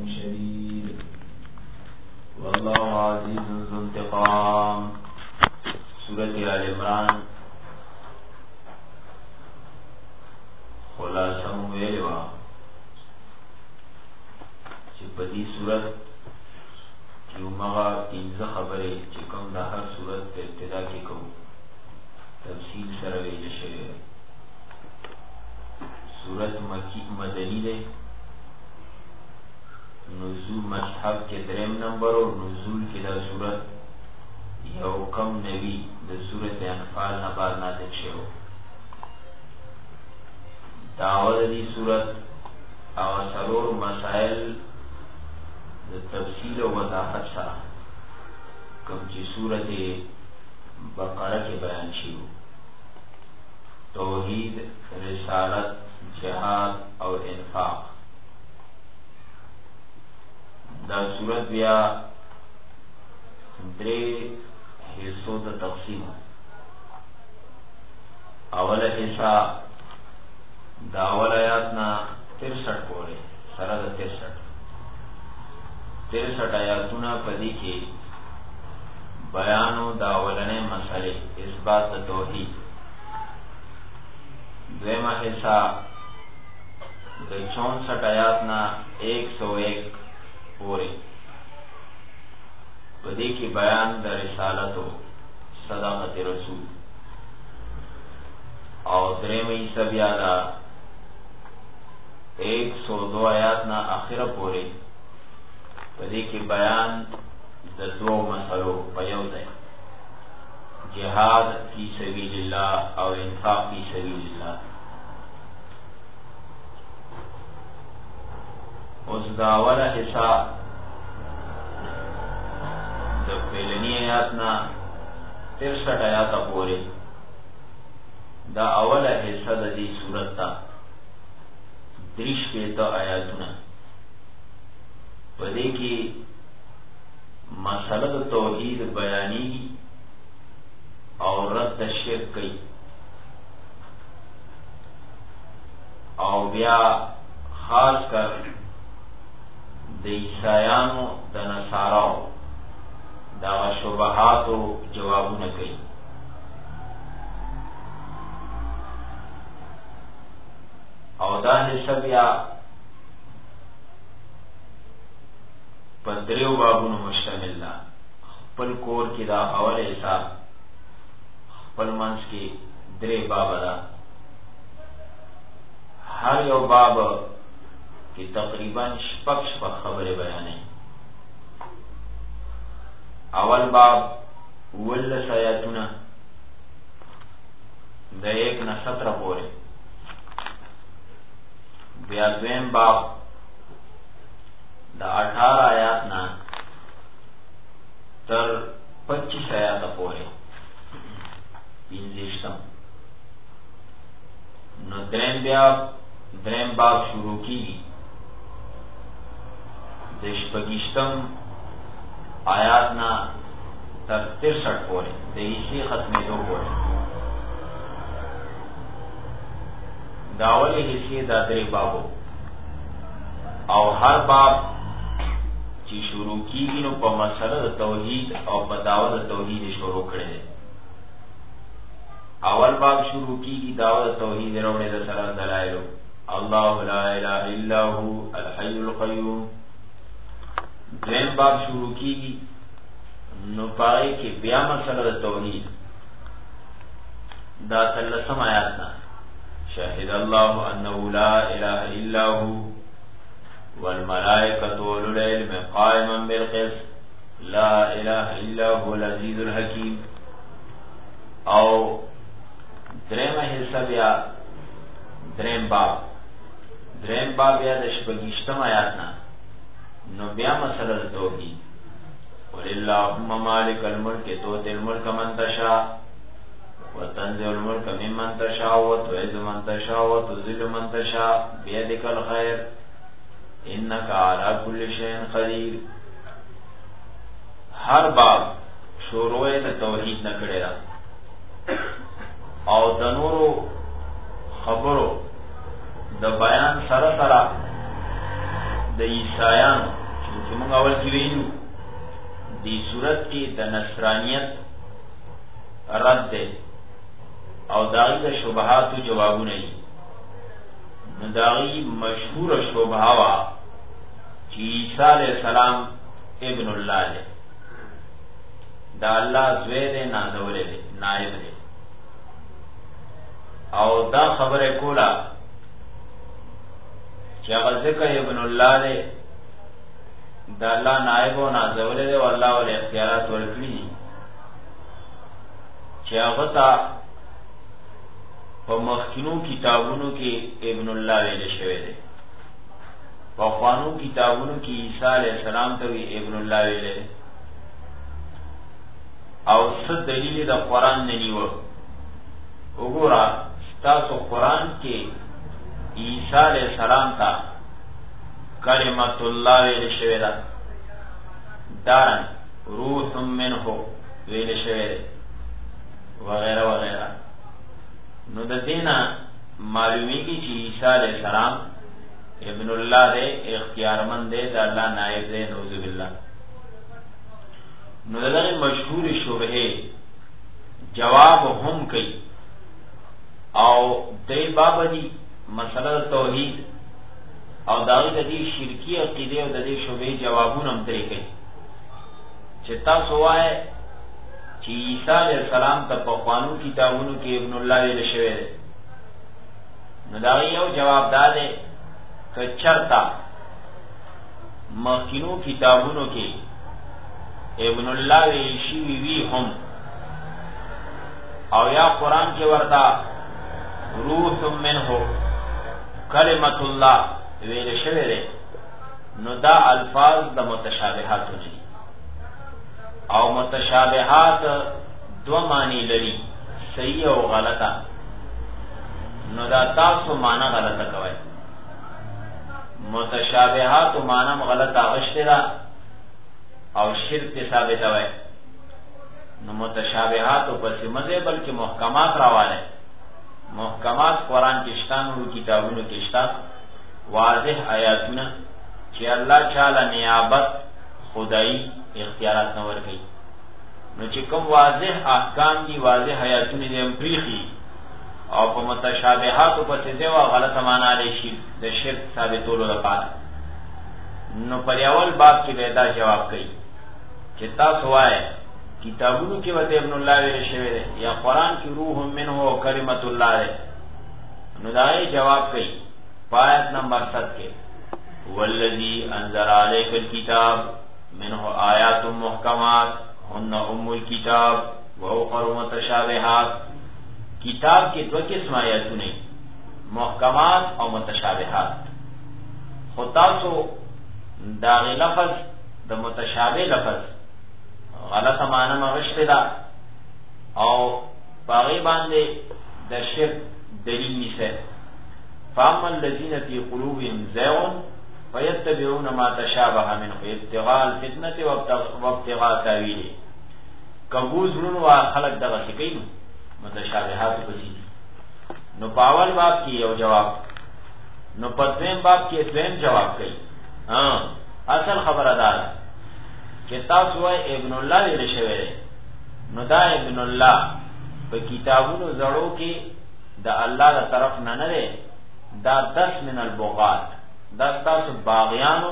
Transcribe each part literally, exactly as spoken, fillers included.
شديد والله عزيز ذو انتقام. سورة آل عمران خلاصه ویلې وه چې په دې صورت کې همغه پنځه خبرې چې کوم د هر صورت په ابتدا کې کوو تفصیل سره ویل شوی. صورت مکی مدنی دی، نزول مصحف کې دریم نمبر او نزول کې دا صورت یو کم نوی د صورت انفال نه بعد نازل شوی. دعوه دی صورت او سرور مسائل د تفصیل و وضاحت سره کم چې صورت بقره کې بیان شیو: توحید، رسالت، جهاد او انفاق. دا صورت بیا درې حصو ته تقسیم. اوله حصہ دا اول آیات نا ترسٹھ پورے سره د ترسٹھ ترسٹھ آیاتونه پدې کې بیانو دا اولنې مسئلې اثبات د توحید. دویمه حصہ د چونسٹھ آیات نا ایک سو ایک پورے پدې کې بیان د رسالت او صداقت رسول. او دریمه حصہ بیا دا ایک سو دو آیات نا آخر پورے پدې کې بیان د دو مسلو په یو ځای: جهاد فی سبیل الله او انفاق فی سبیل الله. اوس دا اوله حصہ د پهلنی آیات نا ترسٹھ آیات پورے دا اوله حصہ د دې صورت تا دریش پیتا آیاتونه پدې کې مسله د توحید بیانی او رد شرک کوي او بیا خاص کر د عیسایانو د نصاراو دا شبهاتو جوابونه کوي. او دا حصہ بیا پر دریو بابونو مشتمل دا. خپل کور کی دا اول حصہ خپل منس کی درې باب دا. هر یو باب کی تقریبا شپږ شپږ خبرې بیانې. اول باب ولس آیاتونه د ایک نه ستره پورې. بیا دویم باب دا اٹھارہ آیات نا تر پچیس آیات پورے پینزشتم. نو درین بیا درین باب شروع کی دشپگشتم آیات نا تر ترسٹھ پورے دیسی ختمی دو پورے. داولی حصے دا درې بابو او هر باب چې شروع کیږي نو په مسله د توحید او په دعوت د توحید شروع کړي. اول باب شروع کیږي دعوت د توحید وروړي د سره دلایل: الله لا اله الا هو الحي القيوم. دویم باب شروع کیږي نو پای کې بیا مسله د توحید دا تلسم آیات نه: شهد الله انه لا اله الا هو والملائكة اولو العلم قائما بالقسط لا اله الا هو العزيز الحكيم. او دریم حصہ بیا دریم باب دریم باب بیا د شپږشتم آیات نه نو بیا مسله توحید: قل اللهم مالك الملك تؤتي الملك من تشاء وتنزع الملك ممن تشاء وتعز من تشاء وتذل من تشاء بيدك الخير انك على كل شيء قدير. هر باب شروع د توحید نه کړی دا او د نورو خبرو د بیان سره سره د عیسایانو چې موږ اول کې ویلو دې صورت کې د نصرانیت رد ده او داغی د شبهاتو جوابونه دي. نو داغی مشهور شبهه وا چې عیسی علیہ السلام ابن الله دی، دا الله زوی دی، نازولی دی، نائب دی. او دا خبره کوله چې هغه ځکه ابن الله دی، دا الله نائب او نازولی دی او الله ول اختیارات ورکړي دي چې هغه ته په مخکینو کتابونو کې ابن الله ویل شوی دی، په خوانو کتابونو کې عیسی علیہ السلام ته ابن الله ویل دی. او څه دلیل د قرآن نه نیو؟ وګوره تاسو قرآن کې عیسی علیہ السلام ته کلمت الله ویل شوی ده، دارن روح منه ویل شوی ده وغیرہ وغیرہ. نو د دینه معلومیږي چې عیسی علیہ السلام ابن الله دې اختیارمند دې د الله نائب دې، نعوذ بالله. نو دغه مشهور شبهه جواب هم کوي او دې باب دي مسله توحید او داغه د دې شرکی عقیده او د دې شبهه جوابونه هم ترې کوي چې تاسو وایي چې عیسی علیہ السلام ته په خوانو کتابونو کې ابن الله ویل شوی دی. نو دا یو جواب دا دی که چرته مخکینو کتابونو کې ابن الله ویل شوی وی هم او یا قرآن کې ورته روح منه کلمت الله ویل شوی دی، نو دا الفاظ د متشابهات دي او متشابهات دو معنی لري، صحیح او غلطه. نو دا تاسو معنی غلطه کوي، متشابهات معنی غلطه غشتره او شرک ثابت وي. نو متشابهات پس مزه بلکې محکمات راواله. محکمات قرآن کې شتان او کتابونو کې شتان واضح آیاتونه چې الله تعالی نیابت خدای اختیارات نور کوي. نو چې کوم واضح احکام دي، واضح آیاتونه دي امپریخي او په متشابهات په څه وا غلطه معنا لري شي د شرک ثابتولو لپاره. نو پر اول باب کې به دا جواب کوي چې تاسو وایي کتابونو کې وته ابن الله ویل شوی دی یا قرآن کې روح منه او کلمت الله دی. نو دا یې جواب کوي آیت نمبر ست کې والذی انزل علیک الکتاب منه آیات محکمات هن ام الكتاب واخر متشابهات. کتاب کې دو قسم آیاتونه محکمات او متشابهات. خو تاسو دا غی لفظ د متشابه لفظ غلط معنی مغشت ده او باغی باندې د شرک دلیل نیسه. فاما الذین فی قلوبهم زیغ فیتبعون ما تشابه منه ابتغاء الفتنه وابتغاء تاویله. کبوز رون وا خلق دغه شکین متشابهات پسی. نو پاول باب کی یو جواب، نو پدویم باب کی دویم جواب کئی. ہاں اصل خبر ادا چې تاسو وای ابن الله ویل شوی دی، نو دا ابن الله په کتابونو زړو کې د الله تر طرف نه نه دی، دا دس من البغات، دا تاسو باغیانو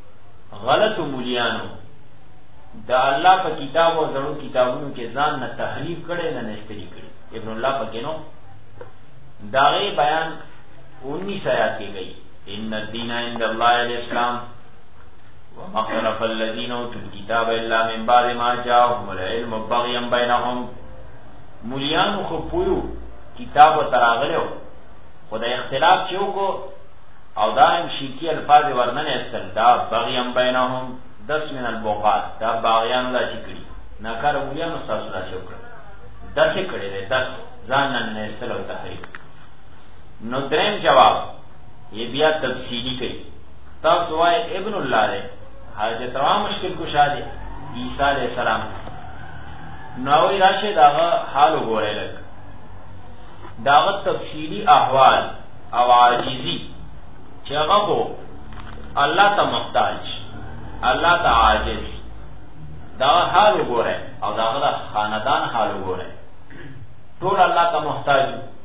غلط مولیانو د الله په کتاب او زړو کتابونو کې ځان نه تحریف کړي نه نشتري کړي. ابن الله پکې نو دا غي بیان انیس آیات کې گئی ان الدین عند الله الاسلام وما اختلف الذين اوتوا الكتاب الا من بعد ما جاءهم العلم بغيا بينهم. مولیانو خو پویو کتاب تراغلو خدای اختلاف چیو کو او دائم شیکی الفاظ ورنن استل دا بغیا بینهم دس من البغات، دا باغیانو دا چکڑی ناکار مولیانو ساسو دا چکڑ دس کڑی دے دس زانن استل و تحریف. نو درین جواب یہ بیا تفصیلی کئی تاسو وای ابن اللہ دے حاجت روا مشکل کشا دے عیسیٰ علیہ السلام. نووی راشد آغا حالو گورے لگ داغت تفصیلی احوال او عاجزی چه آغا کو الله ته محتاج، الله ته عاجز، دا حال وګوره او دا غدا خاندان حال وګوره، ټول الله ته محتاج.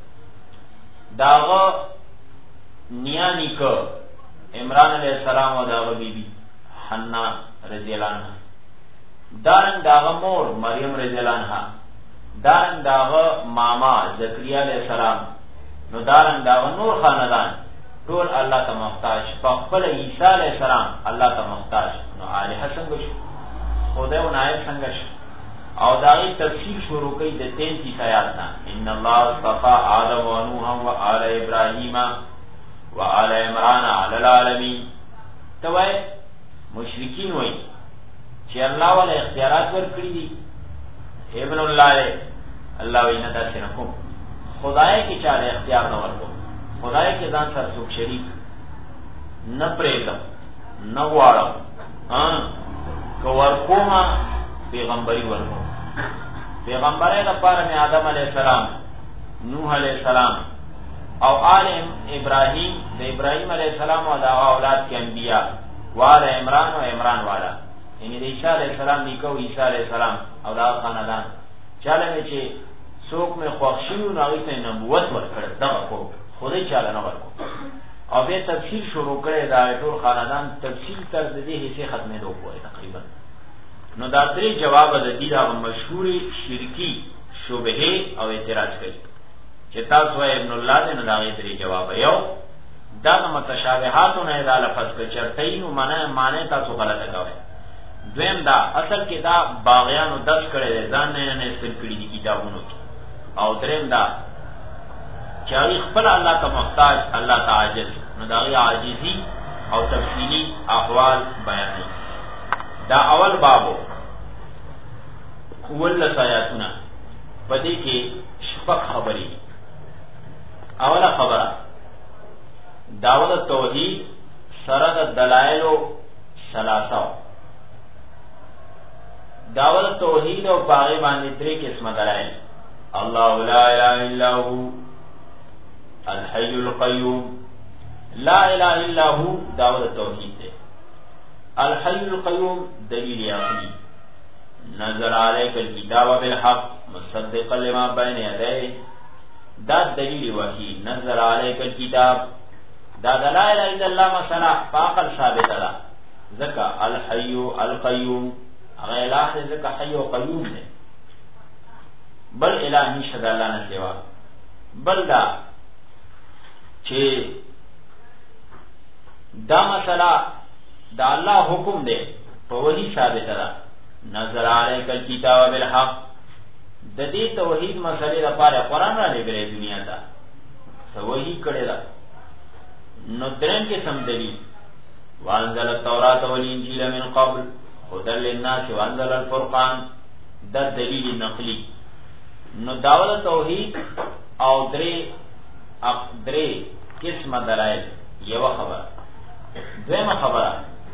داغه نیا نیکه عمران علیہ السلام او داغه بیبی حنا رضی الله عنها، دارن داغه مور مریم رضی الله عنها، دارن داغه ماما زکریا علیہ السلام، نو دارن داغه نور خاندان ټول الله ته محتاج. په خپل عیسی علیہ السلام الله ته محتاج. نو الہ څنګه شو؟ خدای او نائب څنګه شو؟ او داغه تفصیل شروع کوي د تینتیس آیات نه. ان الله اصطفى آدم و نوح و آل ابراهیم و آل عمران علی العالمین. توای مشرکین وای چې الله ولا اختیارات ورکړي دي، ابن الله الله وینا تاسو نه کوم، خدای کی چاله اختیار نه ورکو، خدای کې ځان سره څوک شریک نه پرېږدم نه غواړم، ها کو ورکوما پیغمبري ورکو. پیغمبري لپاره مې آدم علیہ السلام، نوح علیہ السلام او آل ابراهیم، د ابراهیم علیہ السلام او د اولاد کې انبیاء، وال عمران او عمران والا، یعنی د عیسی علیہ السلام نیکو عیسی علیہ السلام او دا خاندان چاله چې څوک مې خوښ شي نو هغه ته نبوت ورکړ، دا کو خدای چاله نه ورکو. او به تفصیل شروع کړي دا ټول خاندان تفصیل تر دې حصے ختمې دوه کوي تقریبا. نو دا درې جواب د دې دا مشهوري شرکی شبهه او اعتراض کوي چې تاسو ابن الله دې نه دا درې جواب یو دا متشابهات نه دا لفظ کې چرته نو معنی معنی تاسو غلطه کوي. دویم دا اصل کې دا باغیانو درس کړي ځان نه نه سر کړي دي کتابونو کې. او دریم دا چې خپل الله ته محتاج، الله ته عاجز، نو دا غي عاجزي او تفصیلی احوال بیانوي. دا اول بابو ولس آیاتونه پدې کې شپږ خبرې. اوله خبره داوود توحید سره د دلایل ثلاثه، داوود توحید او باغی باندې درې قسمه دلایل. الله لا اله الا هو الحي القيوم، لا اله الا هو داوود توحید ده. الحي القيوم دلیل عقلی، نزل عليك الكتاب بالحق مصدقا لما بين يديه، دا دلیل وحی، نزل عليك الكتاب، دا لا اله الا الله مثلا فاقل ثابت ده. ذکا الحي القيوم هغه الہ ذکا حي او قیوم ده، بل الہ نشد الله نه سوا. بل دا چې دا مثلا دا الله حکم دے په وحی ثابت ده. نزل علیک الکتاب بالحق، د دې توحید مسلې لپاره قرآن را لګره دنیا ته وحی کړی ده. نو درېم کې سم دلیل وانزل التوراۃ والانجیل من قبل هدى للناس وانزل الفرقان، دا دلیل نقلی. نو داول توحید او درې درې قسمه دلایل یو خبره. دویمه خبره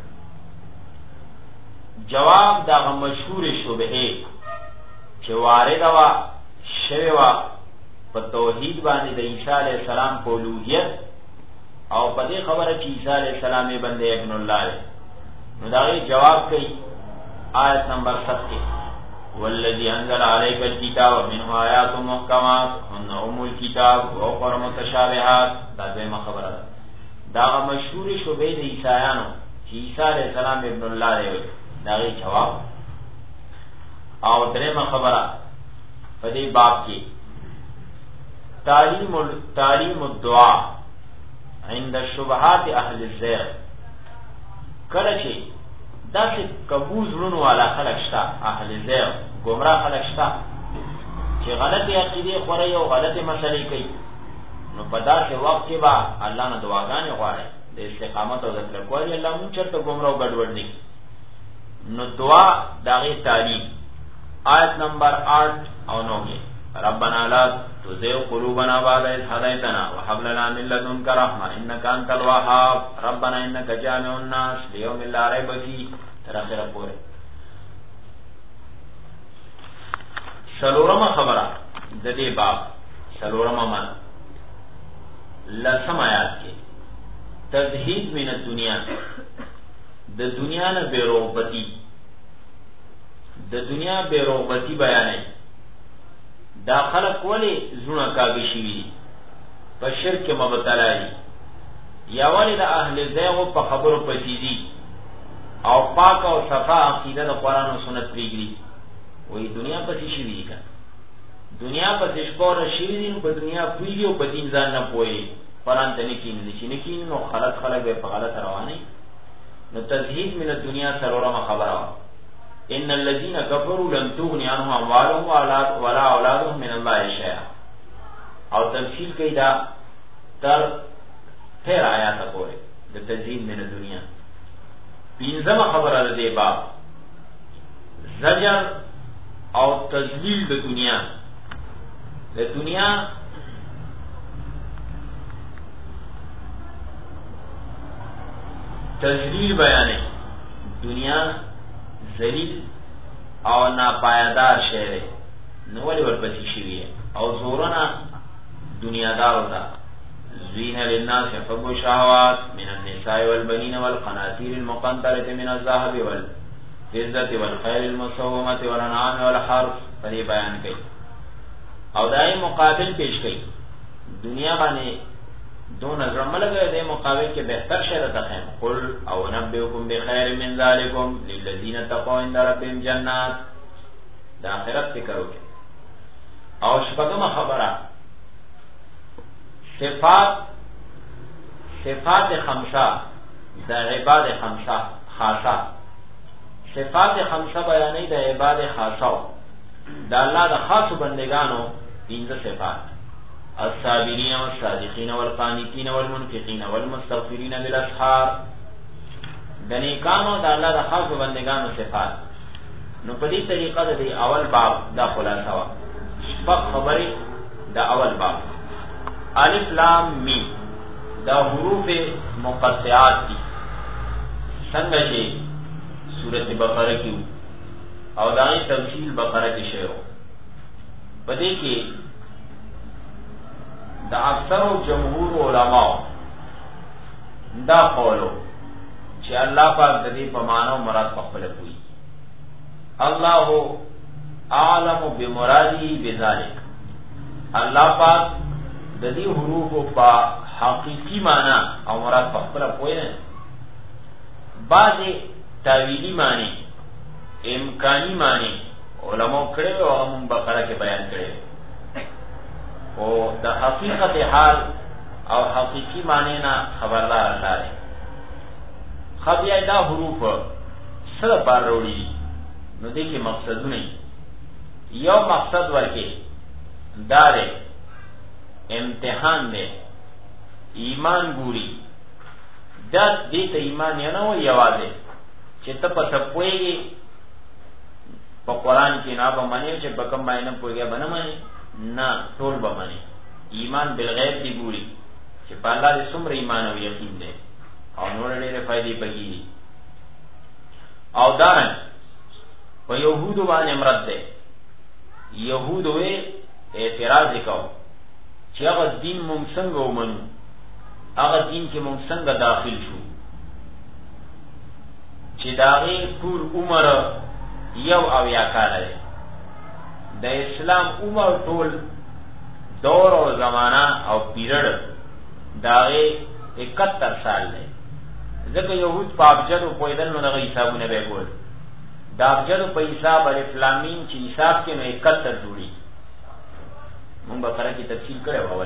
جواب دا مشهور شبهه چې وارد وا شوی وا په توحید باندې د عیسی علیہ السلام په الوهیت او په دې خبره چې عیسی علیہ السلام یې بندې ابن الله، نو دا جواب کوي آیت نمبر ستر، والذي انزل عليك الكتاب منه آيات محكمات هن ام الكتاب واخر متشابهات. دا دغه خبره ده. دا مشهور شوبې د عیسایانو چې عیسی علیہ السلام ابن الله دی، دا غي جواب. او درېمه خبره په دې باب کې تعلیم تعلیم الدعاء عند شبهات اهل الزيغ. کله چې داسې کبوز ورونو والا خلق شتا، اهل زیغ گمراه خلق شتا چې غلطی عقیده خوري او غلطی مسلې کوي، نو په داسې وخت کې با الله نه دعاګانې غواړي د استقامت او د تقوی. الله مونږ چرته گمراه او ګډوډ نه، نو دعا داغه تعلیم. آیت نمبر آٹھ او نو کې ربنا لا تزغ قلوبنا بعد إذ هديتنا وهب لنا من لدنك رحمة إنك أنت الوهاب ربنا إنك جامع الناس ليوم لا ريب فيه تر اخره پورې. سلورمه خبره د دې باب سلورمه من لسم آیات کې تزهید من الدنیا د دنیا نه بیروغبتی د دنیا بیروغبتی بیانې دا خلق ولی زونه کاږي شي په شرک مبتلا دي یا ولی د اهل زیغ په خبرو پسیدي او پاک او صفا عقیده د قرآن او سنت پریږدي وای دنیا پسې شي دي کا دنیا پسې شپور شي دي په دنیا پویږي او په دین ځان نه پوي قرآن ته نه کیني چې نه کیني نو خلق خلق به په غلط رواني نو تزهید من الدنیا سرورمه خبره ان الذين كفروا لن تغني عنهم اموالهم ولا اولادهم من الله شيئا او تفصیل کوي دا تر تیر آیات پورې د تزهید من الدنیا پینځمه خبره ده دی باب زجر او تذلیل د دنیا د دنیا تذلیل بیانې دنیا ذلیل او ناپایدار شی نو ولې ورپسې شوی او زورنا دنیا دار وتا زين للناس حب الشهوات من النساء والبنين والقناطير المقنطرة من الذهب والفضة والخيل المسومة والأنعام والحرث فدې بیان کړي او دای مقابل پیش کړي دنیا باندې دو نظر ملګری دې مقابل کې بهتر شی راته خیم قل او نبئکم بخیر من ذالکم للذین تقوا عند ربهم جنات د آخرت فکر وکړي او شپږمه خبره صفات صفات خمسه د عباد خمسه خاصه صفات خمسه بیانې د عباد خاصه د الله د خاص بندگانو پنځه صفات الصابرین والصادقین والقانتین والمنفقین والمستغفرین بالاسحار د نیکانو د الله د خاص بندگانو صفات نو په دې طریقه د اول باب دا خلاصه وا شپږ خبرې د اول باب الف لام میم دا حروف مقطعات دي څنګه چې سورۃ بقره کې او دای تفصیل بقره کې شوی په دې کې د اکثر جمهور علما دا قولو چې الله پاک د دې په معنا او مراد په خپل کوي الله اعلم بمراده بذلك الله پاک د دې حروف په حقيقي معنا او مراد په خپل کوي نه بعضی تاویلی معنی امکانی معنی علماء کړي او هم بقره کې بیان کړي او د حقیقت حال او حقیقی معنی نه خبردار الله دی خبیا دا حروف سره بار وروړي نو دې کې مقصدونه یو مقصد ورکه دا دی امتحان دی ایمان ګوري دا دې ته ایمان نه و یوازې چې ته په سپوي په قران کې نه به معنی چې په کوم باندې پوهیږي باندې معنی نه ټول به معنی ایمان بالغیب دی ګوري چې په الله دې څومره ایمان او یقین دی او نور ډېرې فائدې پکې او دا په يهودو باندې مراد دی يهودو یې اعتراض وکاو چې هغه دین مونږ څنګه ومنو هغه دین کې مونږ څنګه داخل شو چې داغه ټول عمر یو او یا کال دی د اسلام عمر ټول دور او زمانہ او پیریډ داغه اکہتر سال دی ځکه يهود په ابجد په ایدل نو دغه حسابونه به کول دا ابجد په حساب الف لام میم چې حساب کې نو اکہتر جوړي مونږ به سره کې تفصیل کړو اول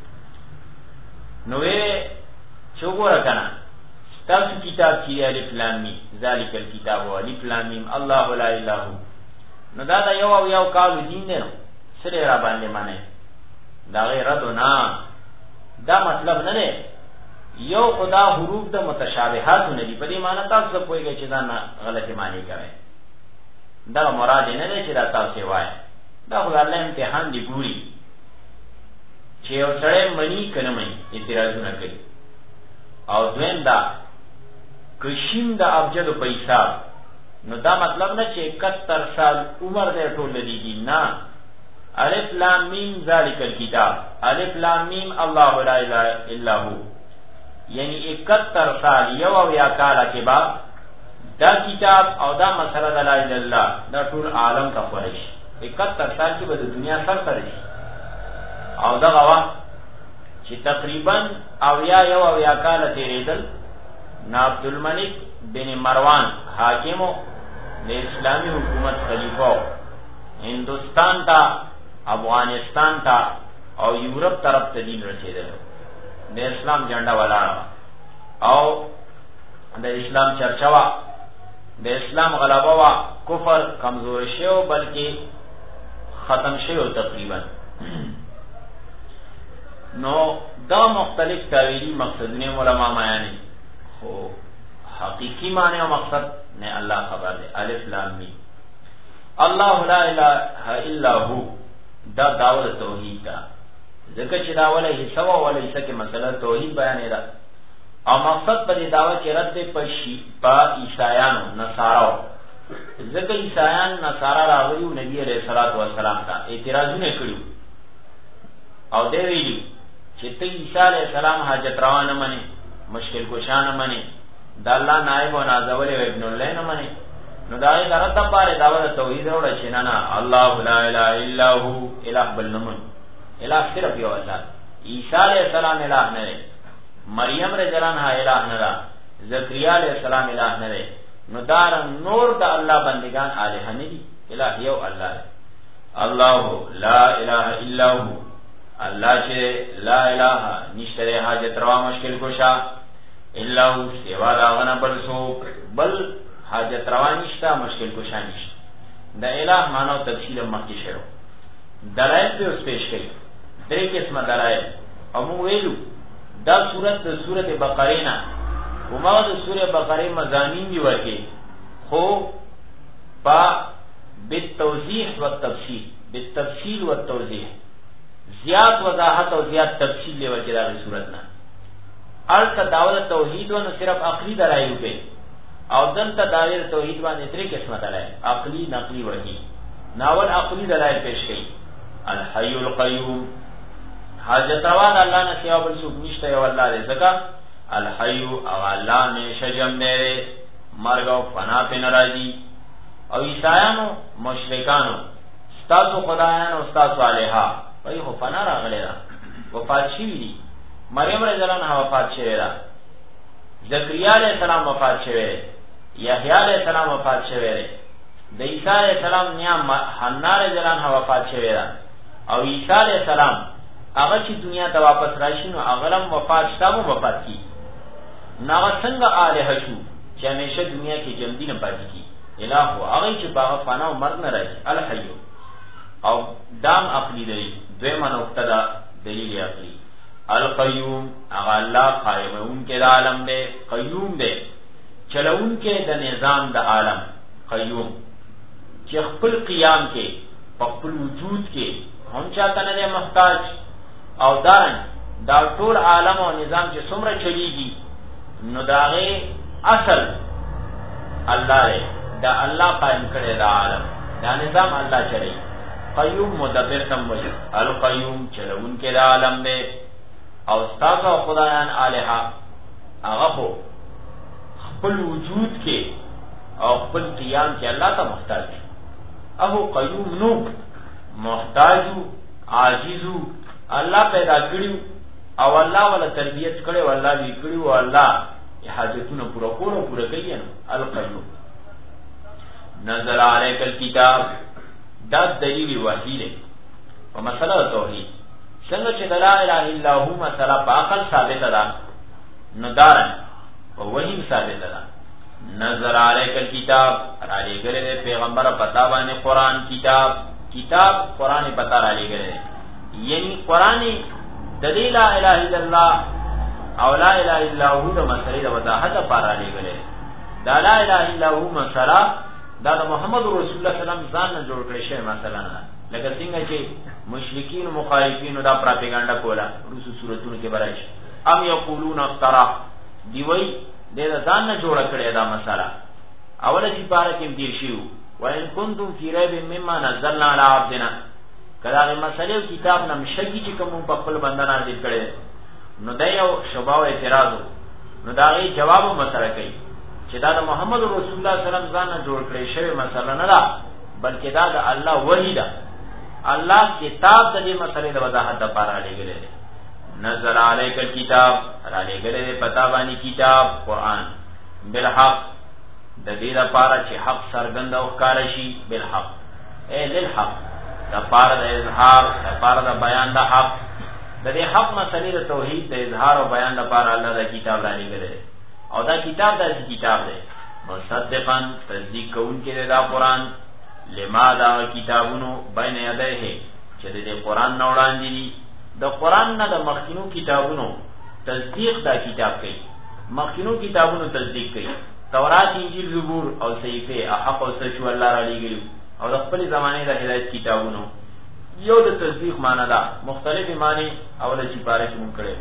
نو یې چوغور کنه تاسو کتاب کې الف لام میم ذالک الکتاب الف لام میم الله لا اله الا نو دا دا یو او یو کال دین دی نو سره را باندې معنی دا غیر نه دا مطلب نه دی یو خدا حروف د متشابهات نه دي په دې معنی تاسو پوهیږئ چې دا نه غلطی معنی کوي دا مراد نه دی چې دا تاسو وایي دا خدای الله امتحان دی ګوري چې یو سره منی کنه منی اعتراضونه کوي او دویم دا کشیم دا ابجد په حساب نو دا مطلب نه چې اکہتر سال عمر دې ټول دیږي نه الف لام میم ذالک الکتاب الف لام میم الله لا اله الا هو یعنی اکہتر سال یو او یا کال کې بعد دا کتاب او دا مسله د لا اله الا الله دا ټول عالم ته خوري شي اکہتر سال کې به د دنیا سر ته راشي او دا غوا چې تقریبا او یا یو او یا کال تیریدل نا عبد الملک بن مروان حاکمو د اسلامی حکومت خلیفہ هندوستان تا افغانستان تا او یورپ طرف ته دین رسیدل د اسلام جنډا ولاړه او د اسلام چرچوا د اسلام غلبه وا کفر کمزور شو بلکې ختم شو تقریبا نو دا مختلف تاویلی مقصدونه علماء بیانې خو حقیقی معنی او مقصد نه الله خبر دی الف لام میم الله لا اله الا هو دا داوود توحید دا ځکه چې دا ولې حساب ولې څه کې مسله توحید بیانې ده او مقصد په دې دعوت کې رد په شی په عیسایانو نصاراو ځکه عیسایان نصارا راغلي نبی عليه الصلاه والسلام ته اعتراضونه کړیو او دی ویلي چې ته عیسی علیه السلام حاجت روا نه منې مشکل کشا نه منې د الله نائب او نازول ابن الله نه منې نو دا یې درته پاره دعوت توحید وروړه چې نه نه الله لا اله الا هو الہ بل نمن الہ صرف یو الله عیسی علیہ السلام الہ نه دی مریم رضی الله عنها الہ نه ده زکریا علیہ السلام الہ نه دی نو دار نور د الله بندگان الہ نه دي الہ یو الله دی الله لا اله الا هو الله چې لا اله نشته حاجت روا مشکل کوشا الا هو سوا دا غنه بل سو بل حاجت روا نشته مشکل کوشا نشته د الہ مانو تفصیل مخکې شروع دلایل په اوس پیش کړي درې قسمه دلایل او موږ ویلو دا سورت د سورت بقره نه ومغه د سورت بقره مضامین دی ورکه خو با بالتوضیح والتفصیل بالتفصیل والتوضیح زیات وضاحت او زیات تفصیل دی ورکه دا سورت نه البته داوود توحید و نه صرف عقلی دلایل په او دلته دایره توحید باندې درې قسمه دلایل عقلی نقلی وحی ناول عقلی دلایل پیش کړي الحی القیوم حاجت روا د الله نه سیوا بل څوک نشته یو الله دې ځکه الحی او الله نه شجم نه مرګ او فنا په ناراضي او عیسایانو مشرکانو ستاسو خدایانو ستاسو الها وای هو فنا راغلی دا وفات شي دي مریم رضی الله عنها وفات شوه دا زکریا علیہ السلام وفات شوه یحیی علیہ السلام وفات شوه د عیسی علیہ السلام نیا حنا رضی الله عنها وفات شوه دا او عیسی علیہ السلام هغه چې دنیا ته واپس راشي نو هغه وفات شتامو وفات کی نو څنګه الہ شو چې همیشه دنیا کې جلدی نه پاتې کی الہ هو هغه چې باغ فنا او مرګ نه راځي الحی او دام عقلی دی دویمه نقطه دا دلیل عقلی القیوم هغه الله قائمون کې د عالم دی قیوم دی چلون کې د نظام د عالم قیوم چې خپل قیام کې خپل وجود کې هم چاته نه محتاج او دارن دا ټول عالم او نظام چې څومره چلیږي نو داغه اصل الله دی دا الله قائم کړی دا عالم دا نظام الله چلی قیوم مدبر تم وجه القیوم چلون کې دا عالم دی او استاد او خدایان الها هغه خپل وجود کې او خپل قیام کې الله ته محتاج او قیوم نو محتاج عاجز الله پیدا کړیو او الله ولا تربیت کړي او الله دې کړیو او الله حاجتونه پورا کولو پورا کوي القیوم نزل علیک الكتاب دا دلیل وحی دی په مسله توحید څنګه چې لا اله الا هو مسله په عقل ثابت ده نو دارن او وحی ثابت ده نزل علیک الكتاب را لګره پیغمبر پتا باندې قران کتاب کتاب قران پتا را لګره یعنی قران د لا اله الا الله او لا اله الا هو د مسلې د وضاحت لپاره را لګره دا لا اله الا هو مسله دا د محمد رسول الله صلی الله علیه وسلم ځان نه جوړ کړی شی مثلا لکه څنګه چې مشرکین او مخالفین دا پروپاګاندا کولا روسو صورتونو کې برایش ام یقولون افترا دی وی د ځان نه جوړ کړی دا مسله اوله چې پاره کې دیر شیو وان کنتم فی ریب مما نزلنا علی عبدنا کله مسله کتاب نم شکی چې کوم په خپل بندنا دې کړي نو دا یو شباو اعتراض نو دا غي جواب مسله کوي چې دا د محمد رسول الله صلی الله علیه وسلم ځان جوړ کړی شوی مسله نه ده، بلکې دا د الله وحی ده. الله کتاب د دې مسلې د وضاحت لپاره لګلې ده. نزل علیک الکتاب، را لګلې ده پتا باندې کتاب قرآن بالحق، د دې لپاره چې حق سرګند او ښکار شي. بالحق اے للحق، د لپاره د اظهار، د لپاره د بیان د حق، د دې حق مسلې د توحید د اظهار او بیان لپاره الله دا کتاب را لګلې. او دا کتاب دا کتاب دی مصدقا تصدیق کوونکی دی دا قرآن لما دا کتابونو بین یدیه چې د دې قرآن نه وړاندې دي. د قرآن نه د مخکینو کتابونو تصدیق دا کتاب کوي، مخکینو کتابونو تصدیق کوي. تورات، انجیل، زبور او صحیفه حق او سچ الله را لګلي. او د خپل زمانه د هدایت کتابونو یو د تصدیق معنی ده، مختلف معنی او د سپارښت مونږ کړي.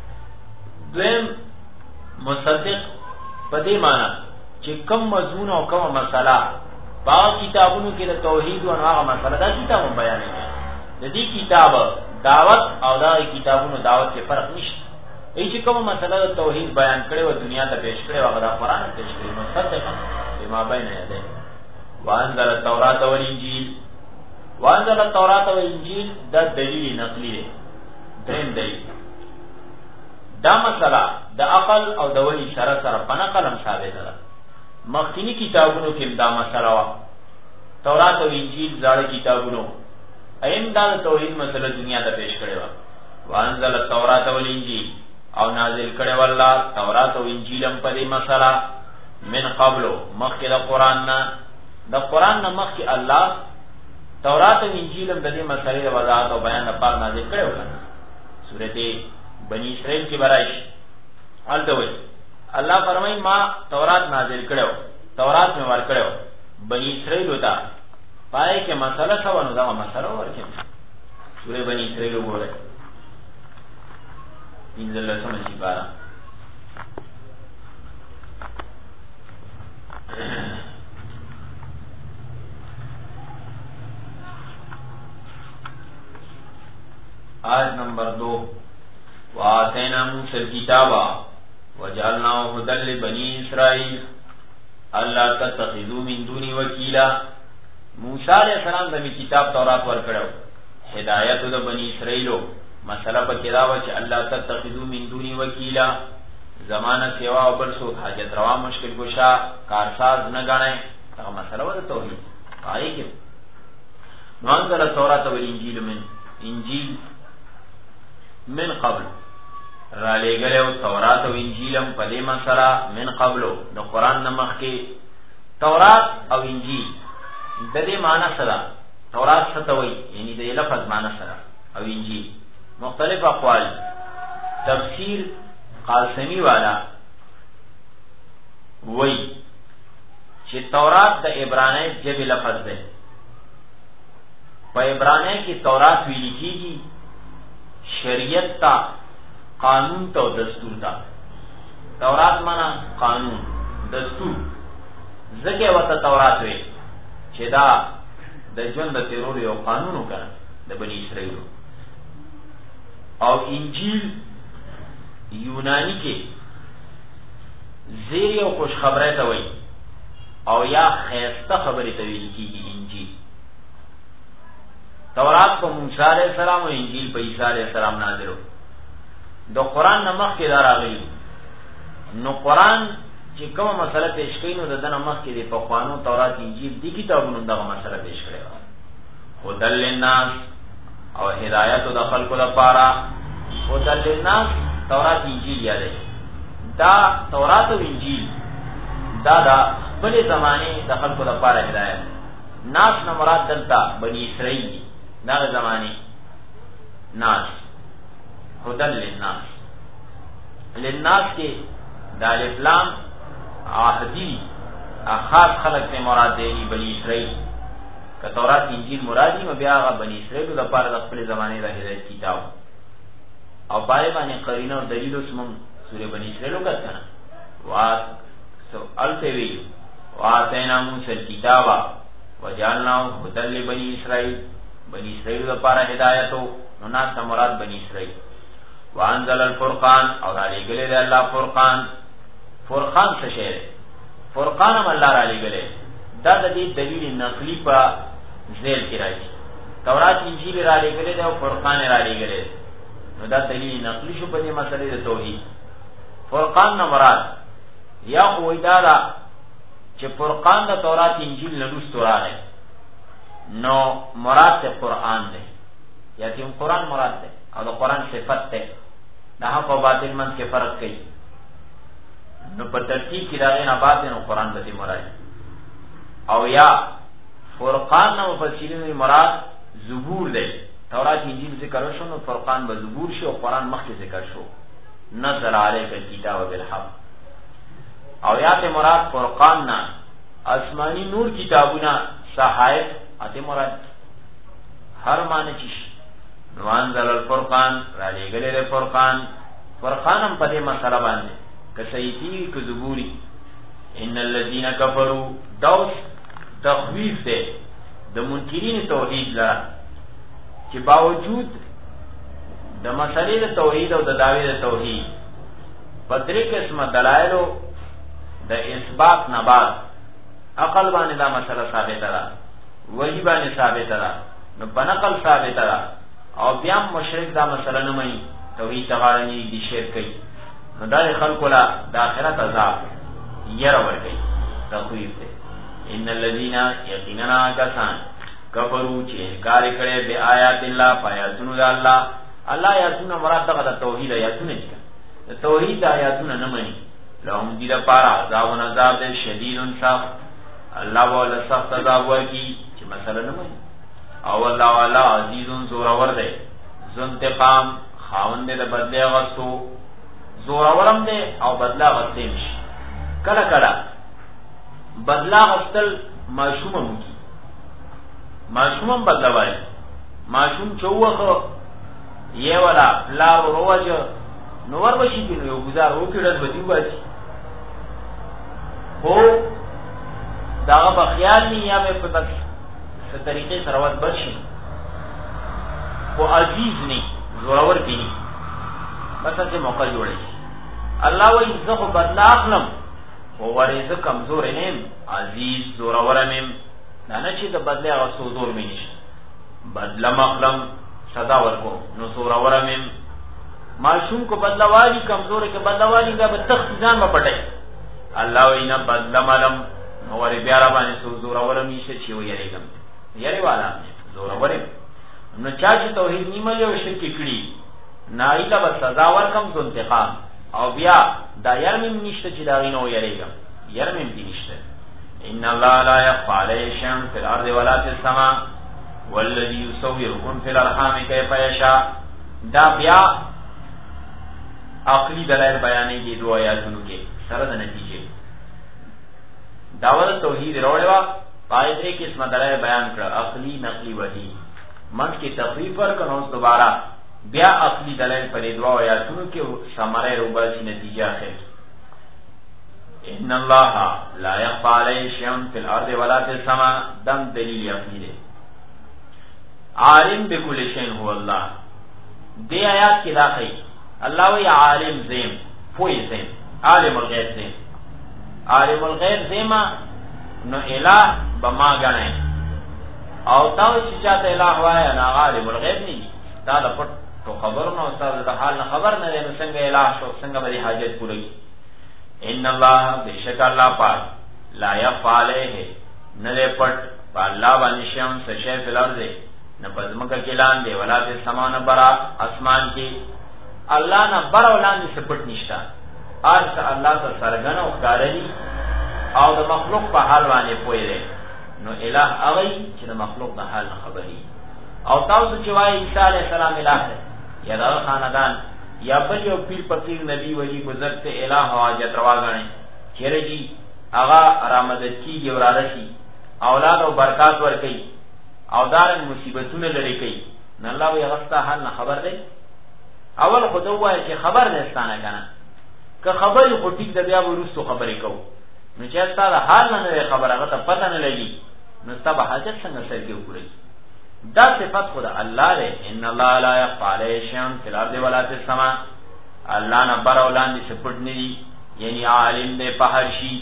دویم مصدق په دې معنی چې کوم مضمون او کوم مسله په کتابونو کې د توحید او هغه مسله دا کتابونه بیان کړي. د دې کتاب دعوت او دا کتابونو دعوت کې فرق نشته. ای چې کوم مسله د توحید بیان کړي او دنیا ته پیش کړي او دا قرآن پیش کړي مصدقا بما بین یدیه. وانزل التوراة والانجیل، وانزل التوراة والانجیل دا دلیل نقلی دی. دریم دلیل دا مسله د عقل او د وحی سره سره په نقل هم ثابت ده. مخکینی کتابونو کې دا مسله وا، تورات او انجیل زاړه کتابونو ایم دا د توحید مسله دنیا ته پیش کړي وا. وانزل التوراة والانجیل، او نازل کړي والله تورات او انجیل هم په دې مسله من قبل مخکې د قرآن نه. د قرآن نه مخکې الله تورات او انجیل هم د دې مسلې د وضاحت او بیان لپاره نازل کړي و. سورته بنی اسرائیل کې برایش حالته وي الله فرمایي ما تورات نازل کړو، تورات مې ور کړو بنی اسرائیل وتا پای کې مسله څه ونه دا مسله ورکړي. سورې بنی اسرائیل وګورئ انزل الله سمه شي بارا آیت نمبر دو وآتینا موسی الکتاب وجعلناه هدى لبنی اسرائیل اللہ تتخذوا من دونی وکیلا. موسی علیہ السلام د کتاب تورات ورکړو، هدایت د بنی اسرائیلو مسله په کې دا و چې الله تتخذوا من دونی وکیلا، زمانہ سیوا او بل څوک حاجت روا مشکل گشا کارساز نه غنئ. دا مسله و د توحید پای کې نو انزل التوراة والانجیل من انجیل من قبل را لګره او تورات او انجیل هم په دې مسله من قبلو د قرآن نمخ کې. تورات او انجیل د دې معنی سره تورات څه ته وایي، یعنی د لفظ معنی سره، او انجیل مختلف اقوال. تفسیر قاسمی والا وایي چې تورات د عبرانی ژبې لفظ دی. په عبرانی کې تورات ویل کېږي شریعت تا، قانون تا و دستور تا. تورات مانا قانون، دستور. زکه وته تورات وی چې دا د ژوند د تیرولو یو قانونو کنه د بنی اسرائیل. او انجیل یونانی کې زیر او خوش خبره ته وی او یا خیسته خبره ته ویل کیږي انجیل. تورات په موسی علیہ السلام او انجیل په عیسی علیہ السلام نازلو. د قرآن نمخ کې دا راغلی. نو قرآن چې کومه مسله پیش کړي نو د دنه مخ کې د پخوانو تورات انجیل دي کتابونو دغه مسله پیش کړي. هدى للناس او هدایت د خلقو لپاره. هدى للناس تورات انجیل یادې. دا تورات او انجیل دا دا خپل زمانه د خلقو لپاره هدایت. ناس نه مراد دلته بنی اسرائیل دا زمانه ناس. هدى للناس، للناس کې د الف لام عهدی خاص خلق ته مراد دی بنی اسرائیل. که تورات انجیل مرادی نو بیا هغه بنی اسرائیل د لپاره د خپل زمانه د هدایت کتاب او پای باندې قرینه او دلیل اسمن سورې بنی اسرائیل وکړه. وا سو الفوی واتینا موسی الکتاب وجعلناه هدى لبنی اسرائیل، بنی اسرائیل د لپاره هدایت نو ناس مراد بنی اسرائیل. وانزل الفرقان او علی گله دی الله فرقان. فرقان څه شی دی؟ فرقان هم الله را لګلې دا د دې دلیل نقلی په ذیل کې راځي تورات انجیل را لګلې او فرقان را لګلې نو دا دلیل نقلی شو په دې مسلې د توحید فرقان نه مراد یا خو دا دا چې فرقان د تورات انجیل نه لوستو راغی نو مراد ته قرآن دی یا تیم قرآن مراد دی او د قرآن صفت دی دا حق او باطل منځ کې فرق کوي نو په ترتیب کې دا غینه باطل نو قرآن به مراد او یا فرقان نو مفسرین مراد زبور دی تورات انجیل ذکر شو نو فرقان به زبور شو او قرآن مخکې ذکر شو نزل علیک الکتاب بالحق او یا ته مراد فرقان نه آسمانی نور کتابونه صحائف اته مراد هر معنی چی نوانزل الفرقان را لګلې فرقان فرقان هم په دې مسله باندې کسیتی ک زبوری ان الذين كفروا دوس تخویف ده د منکرین توحید لرا چې باوجود د مسلې د توحید او د دعوی د توحید په درې قسمه دلایل د اثبات نه بعد عقل باندې دا مسله ثابته ده وحی باندې ثابته ده نو بنقل ثابته ده او بیا مشرک دا مسله نه مانی توحید تغارنی دي شرک کوي نو دا خلکو لا د آخرت عذاب ير ور کوي تخویف ده ان الذين يقيننا كسان كفروا چې انکار کړي به آیات الله پایاتونو د الله الله آیاتونه مراد دغه توحید آیاتونه دي د توحید آیاتونه نه مانی لهم دي د پارا عذاب و عذاب شدید سخت الله ولا سخت عذاب ورکی چې مثلا نه مانی او الله والا عزیز زورور دی زنتقام خاوند د بدله غستو زورورم دی او بدلا غستې نشي کله کله بدلا غستل معصومم کی معصومم بدلا وای معصوم چوخه یې ولا لا روج نو ور بشي کې یو گزار وکړل بدیو باسي هو داغه په خیال نه یا په بس څه طریقې سره وځ بشي او عزیز نه زورور دی بس څه موقع جوړي الله وایي زه خو بدلا اخلم او ورې زه کمزور نیم عزیز زورور نیم نه نه چې د بدله غوښتو زور مې نشي بدلا مخلم سزا ورکو نو زورور نیم معصوم کو بدلا والی کمزور کې بدلا والی دا به تخت ځان ما پټي الله وینا بدلا ملم نو ور بیا را باندې سو زور اور میشه چې ویریږم یری والا زور اور نو چا چې توحید نیمه یو شرک کړي نایله به سزا ورکم زو انتقام او بیا دا یرمم نشته چې دا غینو یریږم یرمم دي نشته ان الله لا يخفى عليه شيء في الارض ولا في السماء والذي يصوركم في الارحام كيف يشاء دا بیا عقلی دلائل بیانې دي دوه آیاتونو کې سره د نتیجې داور توحید وروړې وا پای دې کې اسمه دلائل بیان کړ عقلی نقلی وحی من کې تخفیف ورکړو دوباره بیا عقلی دلائل پر دوه آیاتونو کې ثمره روباسي نتیجه اخر ان الله لا يخفى عليه شيء في الارض ولا في السماء دم دلیل عقلی عالم بكل شيء هو الله دې آیات کې راځي الله وی عالم زیم پوی زیم عالم الغیب زیم عالم الغیب زیما نو الہ بما غنه او تاو چې چاته الہ وای نه عالم الغیب نه دا د پټ تو خبر نو استاد د حال نه خبر نه نو څنګه الہ شو څنګه به حاجت پوری ان الله بشک الله پاک لا يخفى عليه نه پټ الله باندې شم سشه فلرزه نه پزمکه کلان دی ولا د سمان برا اسمان کې الله نه بر ولاندې سپټ نشتا ارس الله ته سرګن او کارلی او د مخلوق په حال باندې پوي دی نو الہ هغه چې د مخلوق د حال خبري او تاسو چې وایي عیسی علیه السلام الہ دی یا د خاندان یا بل یو پیر فقیر نبی ولی بزرگ ته الہ حاجت روا غني چیرې جی هغه رحمت کیږي ورارشي اولاد او برکات ور کوي او دار مصیبتونه لري کوي نه الله یې غستا حال نه خبر دی اول خدای وایي چې خبر نه ستانه کنه که خبرې خو ټیک د بیا ورستو خبرې کو نو چې ستاره حال نه خبره غته پته نه لګي نو ستاسو حاجت څنګه سر کې وکړي دا صفات خدا الله ده ان الله لا يخفى عليه شيء في الارض ولا في السماء الله نه بر اولان دي سپټ نه دي یعنی عالم دې په هر شي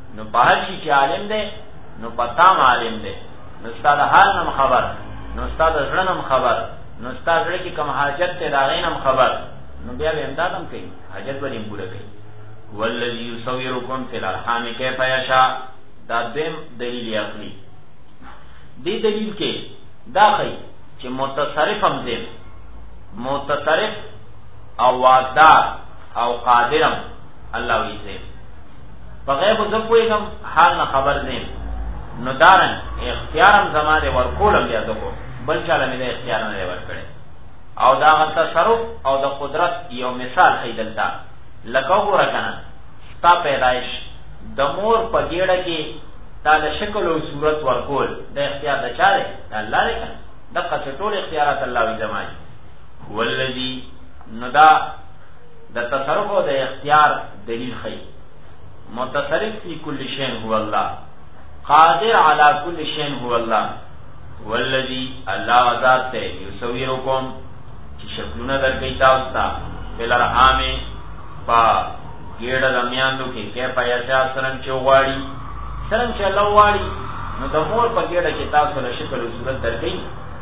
نو په هر شي چې عالم دی نو پتام عالم دی، نو استاد حال نم خبر، نو استاد زړه نم خبر، نو استاد زړه کې کوم حاجت ته دا غینم خبر، نو بیا به امداد هم کوي، حاجت به یې پوره کوي. والذي يصوركم في الارحام كيف يشاء، دا دیم دلیل عقلی. دی دلیل کې دا خی چې متصرف هم دی، متصرف او وادار او قادرم الله وی زیم په غیب زه پوهېږم حال نه خبر زیم، نو دارن اختیارم زما دی ورکولم بیا زه کو بل چاله مې د اختیار نه دی ورکړی. او دا هغه تصرف او د قدرت یو مثال ښیي دلته، لکه وګوره که نه ستا پیدایش د مور په ګېډه کې تا د شکل او صورت ورکول د اختیار د چا دی؟ د الله دی که نه؟ دقسې ټول اختیارات الله وي زما دي. والذي نو دا د تصرف او د اختیار دلیل ښیي. متصرف فی کل شین هو الله، قادر علی کل شین هو الله. والذي الله ذات ته یصورکم چې شکلونه درکوي تاسو ته فی الارحام په ګېډه د میاندو کې کیف یشاء څرنګه چې غواړي، څرنګه چې الله غواړي. نو د مور په ګېډه کې تاسو له شکل او صورت درکوي.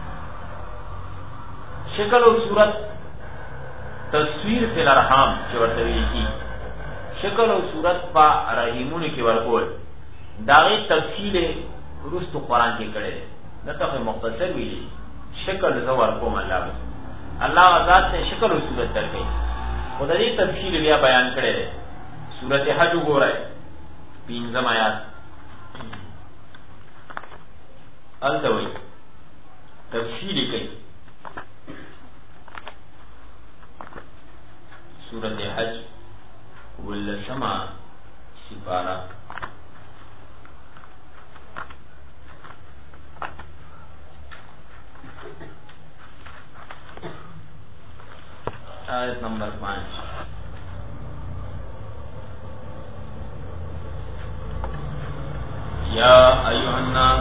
شکل او صورت تصویر فی الارحام چې ورته ویل کېږي، شکل او صورت په رحیمونو کې ورکول، د هغې تفصیل وروستو قرآن کې کړی دی. دلته خو مختصر ویلي شکل زه ورکوم الله به الله ذات ته شکل او صورت درکوي، خو د دې تفصیل بیا بیان کړی دی. سورت حج وګورئ پنځم آیات، هلته وایي تفصیل کوي. سورت حج ولسمه سپاره آیت نمبر پانچ. یا ایها الناس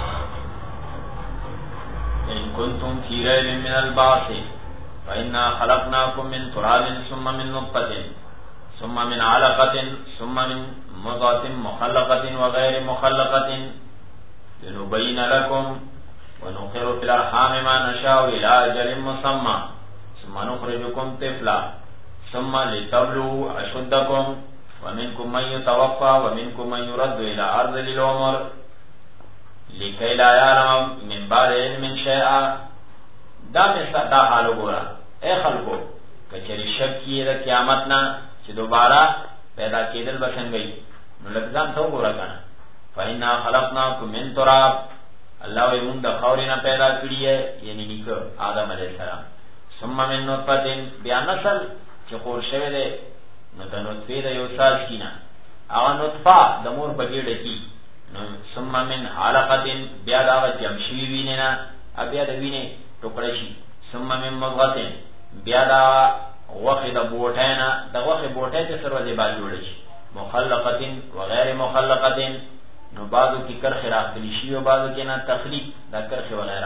ان کنتم فی ریب من البعث فإنا خلقناكم من تراب ثم من نطفة ثم من علقة ثم من مضغة مخلقة وغير مخلقة لنبين لكم ونقر في الأرحام ما نشاء إلى أجل مسمى ثم نخرجكم طفلا ثم لتبلغوا أشدكم ومنكم من يتوفى ومنكم من يرد إلى أرض العمر لكي لا يعلم من بعد علم شيئا. دا مثلا دا حال وګوره اے خلکو، کچری شک کیه د قیامت نه چې دوباره پیدا کېدل به څنګه وي، نو لږ ځان ته وګوره کنه. فإنا خلقناکم من تراب، الله وایي موږ د خاورې نه پیدا کړي یې، یعنی نیکه آدم علیه السلام. ثم من نطفة، بیا نسل چې خور شوی دی نو د نطفې د یو څاڅکي نه، هغه نطفه د مور په ګېډه کې، نو ثم من علقة، بیا د هغه جمع شوي وینې نه بیا د وینې ټوکړه شي. ثم من مضغة، بیا دا غوښې د بوټۍ نه، د غوښې بوټۍ چې سره د بال جوړه شي. مخلقة وغیر مخلقة، نو بعضو کې کرخې راغلي شي او بعضو کې نه تخلیق دا کرخې وغیره.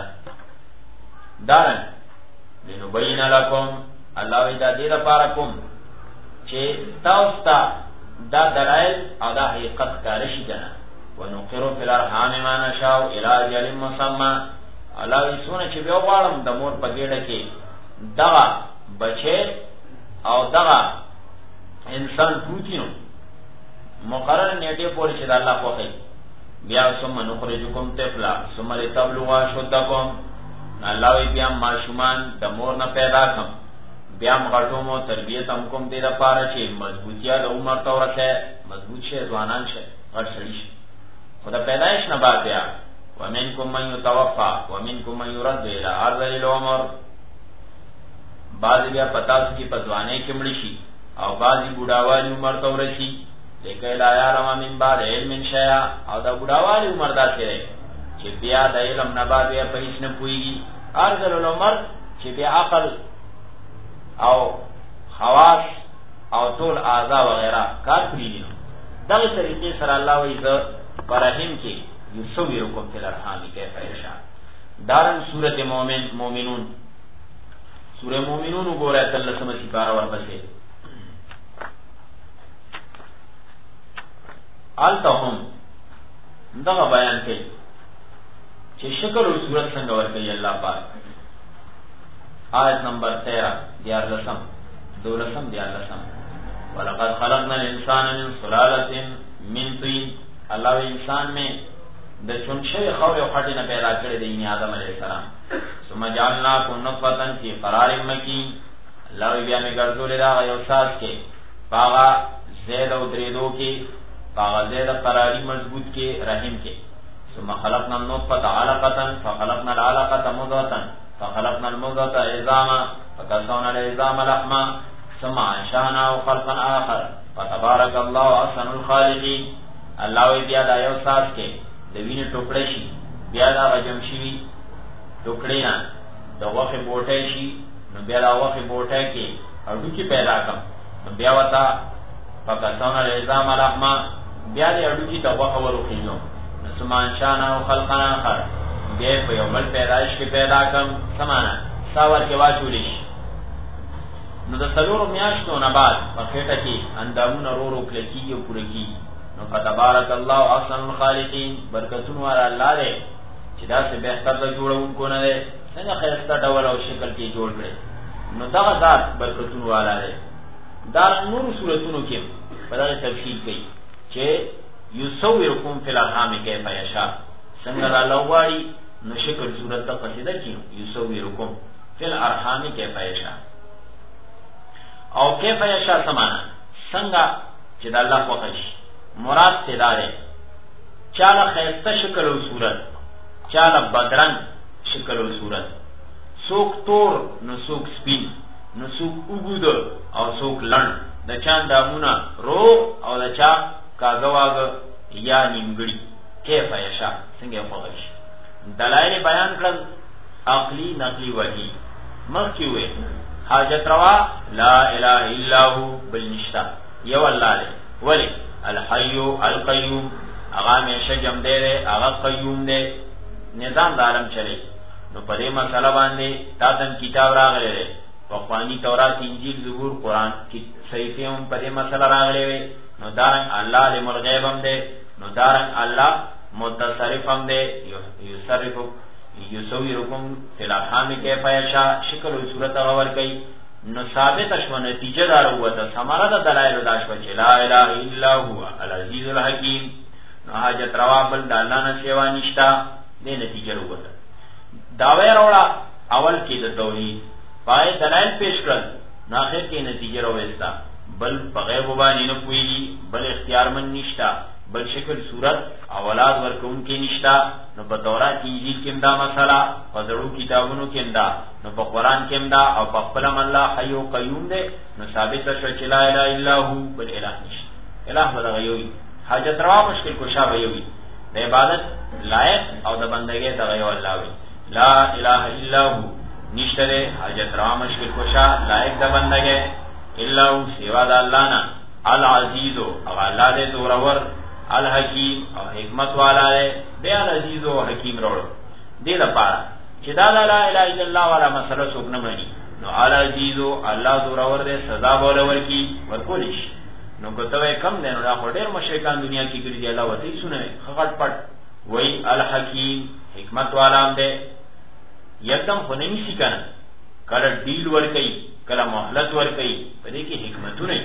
دارن لنبین لکم، الله وی دا دې لپاره کوم چې تاسو ته دا دلایل او دا حقیقت ښکاره شي کنه. ونقر فی الارحام ما نشاء الی اجل مسمى، الله وی څونه چې بیا غواړم د مور په ګېډه کې دغه بچی او دغه انسان پروتي نو مقرر نیټې پورې چې د الله خوښوي. بیا ثم نخرجکم طفلا ثم لتبلغوا اشدکم، الله وی بیا ماشومان د مور نه پیدا کړم، بیا مغټوم او تربیت هم کوم دې لپاره چې مضبوطیا د عمر ته ورسه، مضبوط شي، ځوانان شي، غټ سړي شي. خو د پیدایش نه بعد بیا ومنکم من یتوفى ومنکم من يرد الى ارض العمر، بعض بیا پتاس کی پځوانه کې مړ شي او بعضی بوډاوالي عمر ته ورسي. لیکن لا یعلم من بعد علم شیئا، او دا بوډاوالي عمر داسې دی چې بیا د علم نه بعد بیا په هیڅ نه پوهېږي. ارض العمر چې بیا عقل او حواس او ټول اعضا وغیرہ کار کړي دي. دغه طریقې سره الله وایي زه په رحم کې یصورکم فی الارحام کیف یشاء. دارن سورت مومن مومنون، سورہ مومنون وګورئ اتلسمه سپاره ورپسې آلتهم دغه بیان کوي چې شکل او صورت څنګه ورکوي الله پاک. آیت نمبر تیرہ دیار لسم دو لسم دیار لسم وَلَقَدْ خَلَقْنَا الْإِنسَانَ مِنْ صُلَالَةٍ مِنْ طِينٍ. اللہ و انسان میں د چونچے خور او خټې نه پیدا کړی دی آدم علیہ السلام. ثم جعلناکم نطفة فی قرار مکین. اللہ بیا میں ګرځولې دا یو ساز کې پاغا زید او دریدو کې پاغا زید قراری مضبوط کې رحم کې. ثم خلقنا النطفة علقة فخلقنا العلقة مضغة فخلقنا المضغة عظاما فكسونا العظام لحما ثم انشأناه خلقا آخر فتبارك الله احسن الخالقين. الله وی بیا دا یو ساز کې د وینې ټوکړې شي بیا دا غجم شي ټوکړې نه د وخه بوټه شي نو بیا دا وخه بوټه کې اډو کې پیدا کم نو بیا وتا فکسونا العظام لحما بیا دې اډو کې د وخه ورخینو نو ثم انشأناه خلقا آخر بیا په یو بل پیدائش کې پیدا کم سمانا ساور کې واچول شي. نو د څلورو میاشتو نه بعد په خېټه کې اندامونه رو رو کلکیږي او پوره کیږي. نو فتبارک الله احسن الخالقین. برکتون والا الله دې چې دا څه بهتر د جوړونکو نه دی څنګه ښایسته ډول او شکل کې جوړ کړي. نو دغه ذات برکتون والا دی. دا نور صورتونو کې په دغه تفصیل کوي چې یصورکم فی الارحام کیف یشاء. څنګه را لوړی نو شکل صورت د قصیده کې یصورکم فی الارحام کیف یشاء او کیف یشاء سمانا څنګه چې د الله خوښ مراد تدارے چاله خیسته شکل او صورت چاله بدرنګ شکل او صورت سوک تور نو سوک سپین نو سوک وګود او سوک لړ د چا دامونه روغ او د چا کاغواګ یا نیمګړي کیف یشاء څنګه خوښ. دلائل بیان کړل عقلی نقلی وحی مخکې وې حاجت روا لا اله الا هو بالنشتا یو الله دې ولی الحی القیوم هغه همیشه جمع دی هغه قیوم دی نظام د عالم چلی. نو په دې مسله باندې تاسو کتاب راغلی دی په خوانی تورات انجیل زبور قران کې صحیفه هم په دې مسله راغلی وي. نو دارن الله علم الغیب هم دی نو دارن الله متصرف هم دی یصرف یصورکم فی الارحام کیف یشاء شکل او صورت غور کوي. نو ثابت شو نتیجه دار وته سماره د دلایل داش چې لا اله الا هو العزیز الحکیم. نو حاجت روا بل د الله نه سیوا نشتا دې نتیجه وته. داوی وروړه اول کې د توحید پای دلایل پیش کړل نو اخر کې نتیجه راوېستا بل په غیب باندې نه کوي بل اختیار من نشتا بل شکل صورت اولاد ورکون کې نشتا. نو په تورات انجیل کې دا مسله په زړو کتابونو کې دا نو په قران کې دا او په خپل الله حی او قیوم دی. نو ثابت شو چې لا اله الا هو بل اله نشته. اله ولا غيوي حاجت روا مشکل کوشا وي د عبادت لایق او د بندګۍ د غيو الله وي. لا اله الا هو نشته حاجت روا مشکل کوشا لایق د بندګۍ الا هو سوا د الله نه. العزیز او الله دې زورور الحکیم او حکمت والا ہے. بیان عزیز و حکیم روڑو دې لپاره چې دا لا اله الا الله والا مسله څوک نه مانی. نو العزیز الله زورور دې سزا بوله ورکی ورکولیش. نو کوته کم نه نو دا ډېر مشرکان دنیا کې کړي دی الله وتی سونه خغټ پټ وای الحکیم حکمت والا هم دې یکدم خونه نشي کنه کله ډیل ورکي کله مهلت ورکي په دې کې حکمتونه.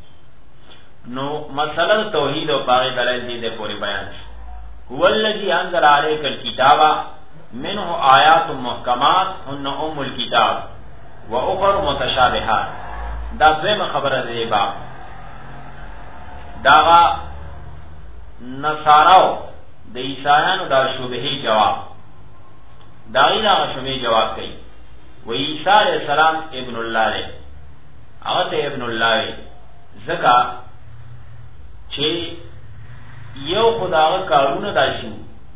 نو مسله توحید او باغ دلائل دې پوری بیان شي. هو الذی انزل علیک الکتاب منه آیات محکمات هن ام الكتاب واخر متشابهات. دا زموږ خبره دی با داغه نصاراو د عیسایانو دا شوبهی جواب دا غینا شوبهی جواب کوي و عیسی علیہ السلام ابن الله له هغه ته ابن الله زکا چې یو خدای کارونه داشو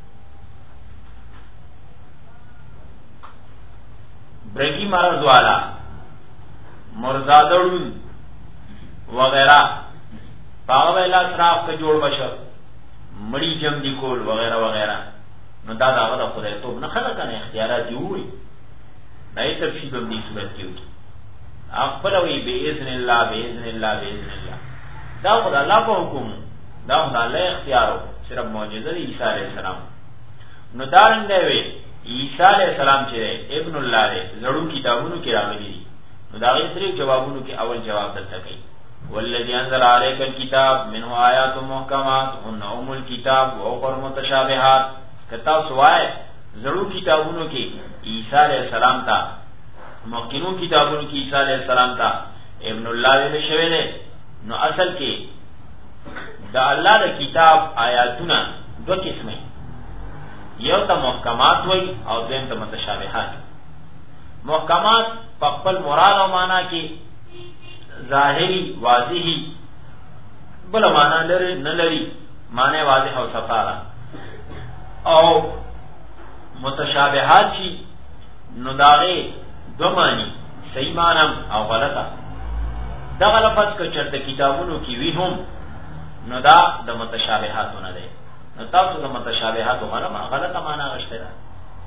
برګي مرز والا مرزادړون وغیرہ پاغه ویلا صراف ته جوړ بشو مړی جم دی کول وغیرہ وغیرہ. نو دا دا د خدای توب نه خلک نه اختیارات دی دای تفصیل په دې صورت کې وي. خپل وی باذن الله باذن الله باذن الله دا خدای الله په حکم دا د الله اختیار صرف معجزه دی عیسی علیہ السلام. نو دارنګ دی عیسی علیہ السلام چې ابن الله دی زړو کتابونو کې راغلي دي. نو دا غي سری جوابونو کې اول جواب دلته کوي والذي انزل عليك الكتاب منه آيات محكمات هن ام الكتاب واخر متشابهات. کتا سوای زړو کتابونو کې عیسی علیہ السلام ته مخکینو کتابونو کې عیسی علیہ السلام ته ابن الله ویل شوی دی. نو اصل کې دا الله د کتاب آیاتونه دو قسمه، یو ته محکمات وای او دویم ته متشابهات. محکمات په خپل مراد او معنا کې ظاهری واضحی بل معنا لري نه لري، معنی واضح او صفاره. او متشابهات شي نو داغه دو معنی صحیح معنی او غلطه. دغه لفظ که چرته کتابونو کې وی هم نو دا د متشابهاتونه ده. نو تاسو د متشابهات غلطه غلطه معنا غشته ده.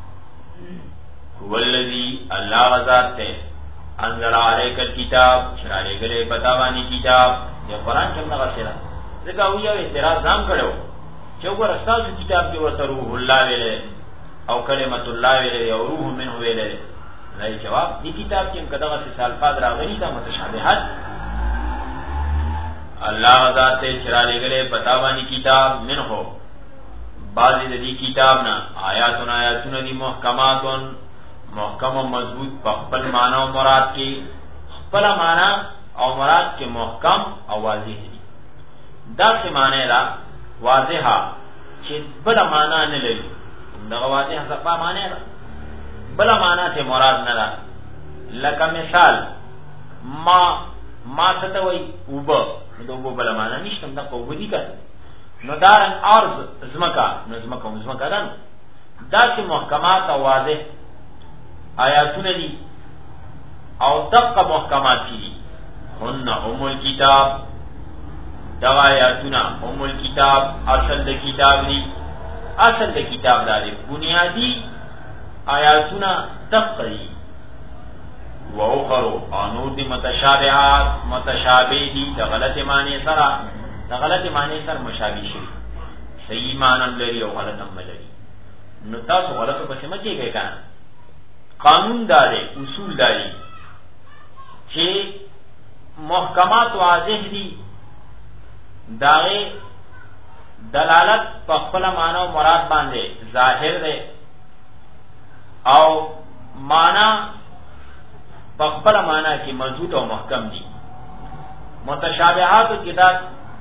هو الذی الله غزاد ته انزل عليك الكتاب شرع لګلې پتا باندې کتاب د قران څنګه غسره ځکه وی یو اعتراض ځم کړو چې وګوره تاسو کتاب کې ورته روح الله ویلې او کلمت الله ویلې او روح منه ویلې. راي جواب دې کتاب کې کداغه څه الفاظ راغلي دا متشابهات. الله غزاد ته شرع لګلې پتا باندې کتاب منه بعضی د دې کتاب نه آیاتونه آیاتونه دي محکماتون محکم و مضبوط په خپل معنا او مراد کې خپل معنا او مراد کې محکم او واضح دي. دا څه معنی را واضحه چې بل معنا نه لري. دا واضحه صفه معنی را بل معنا ته مراد نه را. لکه مثال ما ما څه ته وای وب نو وب بل معنا نشته دا په ودی کړه. نو دارن ارض زمکا نو زمکا زمکا دا دا چې محکمات او واضح آیاتونه دي او دقه محکمات دي. هن ام الكتاب دا آیاتونه ام الكتاب اصل د کتاب دي. اصل د کتاب داري بنیادی آیاتونه دقه دي. و اخرو انور دي متشابهات متشابه دي د غلط معنی سره د غلط معنی سره مشابه شي صحیح معنی لري او غلط هم لري. نو تاسو غلط په سم کې کې کنه قانون داري اصول داري چې محکمات واضح دي داغه دلالت په خپل معنی او مراد باندې ظاهر ده او معنی په خپل معنی کې موجود او محکم دي. متشابهات کې دا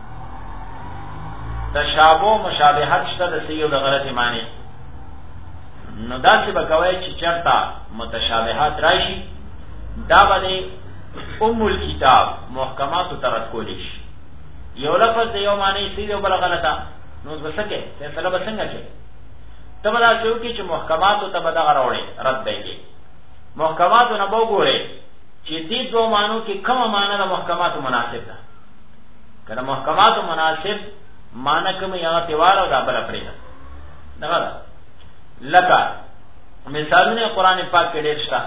تشابه مشابهت شته د صحیح او د غلط معنی. نو دا چې بکوي چې چرتا متشابهات راشي دا باندې ام الكتاب محکمات ترت کولیش یو لفظ یو معنی صحیح او بل غلطه نو وسکه فیصله بسنګ کې تبدا چوکي چې محکمات ته بدا غراوړي رد دی. محکمات نه وګوره چې دې دوه معنی کې کومه معنی د محکمات مناسب ده. کله محکمات مناسب معنی کوم یو تیوار او دا بل پرې ده. دا لکه مثالونه قران پاک کې ډېر شته.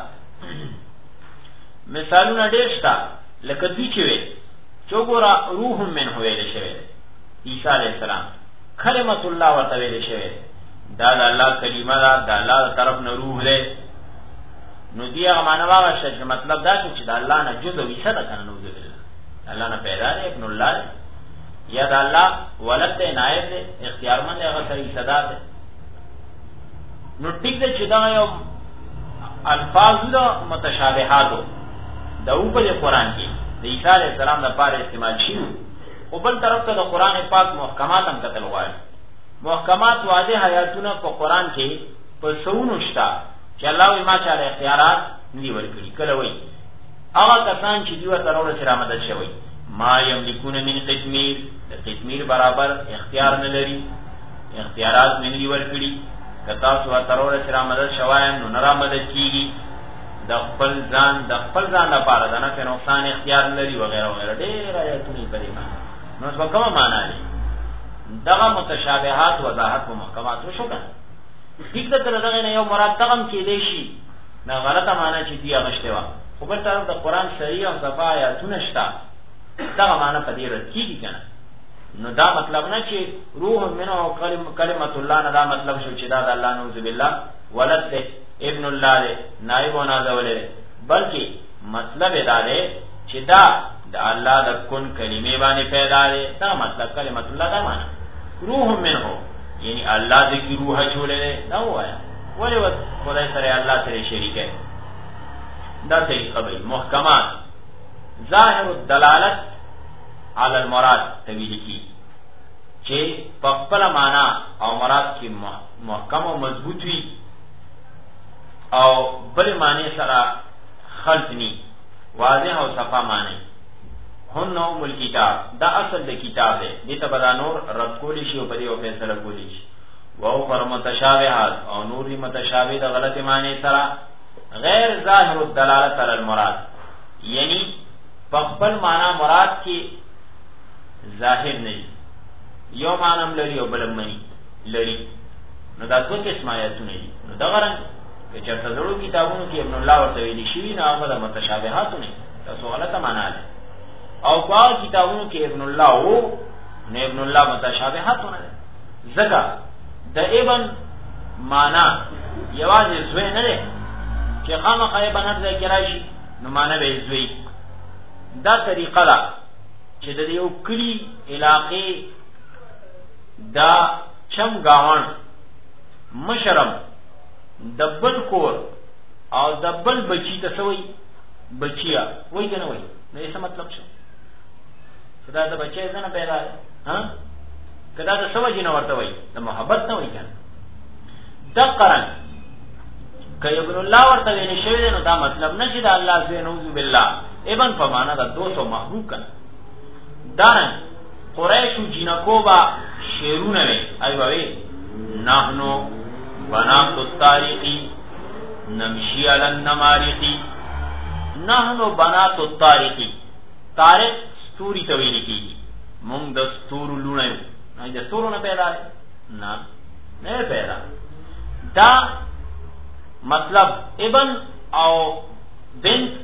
مثالونه ډېر شته لکه دې چې وي چوغورا روح من ویل شوی عیسی علیہ السلام کلمت الله ورته ویل شوی دا د الله کلمه ده د الله طرف نه روح ده. نو دی هغه معنی واغه چې مطلب دا چې د الله نه جزء وي څه ده کنه نو ده الله نه پیدا دی ابن الله یا د الله ولد دی نائب دی اختیارمند هغه صحیح صدا ده. نو ټیک ده چې دا یو الفاظ له متشابهات د او په قرآن کې د عیسی علیہ السلام لپاره استعمال شي او بل طرف ته د قرآن پاک محکمات هم کتل غواړي. محکمات واضح آیاتونه په قرآن کې په سونو شته چې الله یې ما چاله اختیارات نیي ورکړي. کله وایي هغه کسان چې دیو تر اورل سره مدد شوی ما یملکون من قسمیر د قسمیر برابر اختیار نه لري اختیارات نه نیي ورکړي. کتا سو تر اورل سره مدد شوای نو نه مدد کیږي د خپل ځان د خپل ځان لپاره د نه نقصان اختیار لري وغیرہ وغیرہ ډېر آیاتونه په دې باندې. نو څه کومه معنا لري دغه متشابهات وضاحت او محکمات وشو کنه. ټیک ده تر دغه نه یو مراد تغم کې دی شي نه غلطه معنا چې دی غشته وا خو بل طرف د قران صحیح او صفا آیاتونه شته دغه معنا په دې رد کیږي کنه. نو دا مطلب نه چې روح منه کلمت الله نه دا مطلب شو چې دا د الله نعوذ بالله ولد ده ابن الله ده نائب و نازولې، بلکې مطلب دا ده چې دا د الله د کن کلمې باندې پیدا ده. دا مطلب کلمت الله دا معنا روح منه، یعنی الله دې کی روح چولې دا وایا ولې و خدای سره الله سره شریک ہے. دا طریقه به محکمات ظاهر الدلالت علی المراد تویل کی چې په خپل معنا او مراد کې محکم او مضبوط وي او بل معنی سره خلط ني، واضح او صفا معنی. هن ام الكتاب دا اصل د کتاب دی، دې ته بدا نور رد کولی شي او په دې او فیصله کولی شي. او پر متشابهات او نور متشابه د غلط معنی سره غیر ظاهر الدلالت علی المراد، یعنی په خپل معنا مراد کې ظاهر نه یو معنی لري او بل معنی لري. نو دا څه قسم آیاتونه دي؟ نو دا غره چې چرته زړو کتابونو کې ابن الله ورته ویلي شي نه هغه د متشابهاتونه تاسو غلطه معنا ده، او په کتابونو کې ابن الله او نه ابن الله متشابهاتونه زګه د ابن معنا یوازې زوی نه ده چې خامخا یې بنر ځای کې راشي نو معنا به زوی. دا طریقه ده چې د یو کلی علاقې دا چم گاون مشرم دبل کور او دبل بچی ته سوی بچیا وای کنه وای نو یې څه مطلب شو؟ خدا د بچی څنګه پیدا ها کدا د سوجي نه ورته وای د محبت نه وای کنه. د قران کای ابن الله ورته ویل شوی نو دا مطلب نشي د الله زوی نعوذ بالله ابن په معنا د دو سو محبوب کنه. دارن قریش جنکوبا شیرونه وی ای وی نحنو بنات التاریخی نمشی علی النمارقی. نحنو بنات التاریخی، تاریخ ستوری تویل کی مونږ د ستورو لونه یو، نه د ستورو نه پیدا نه نه پیدا. دا مطلب ابن او بنت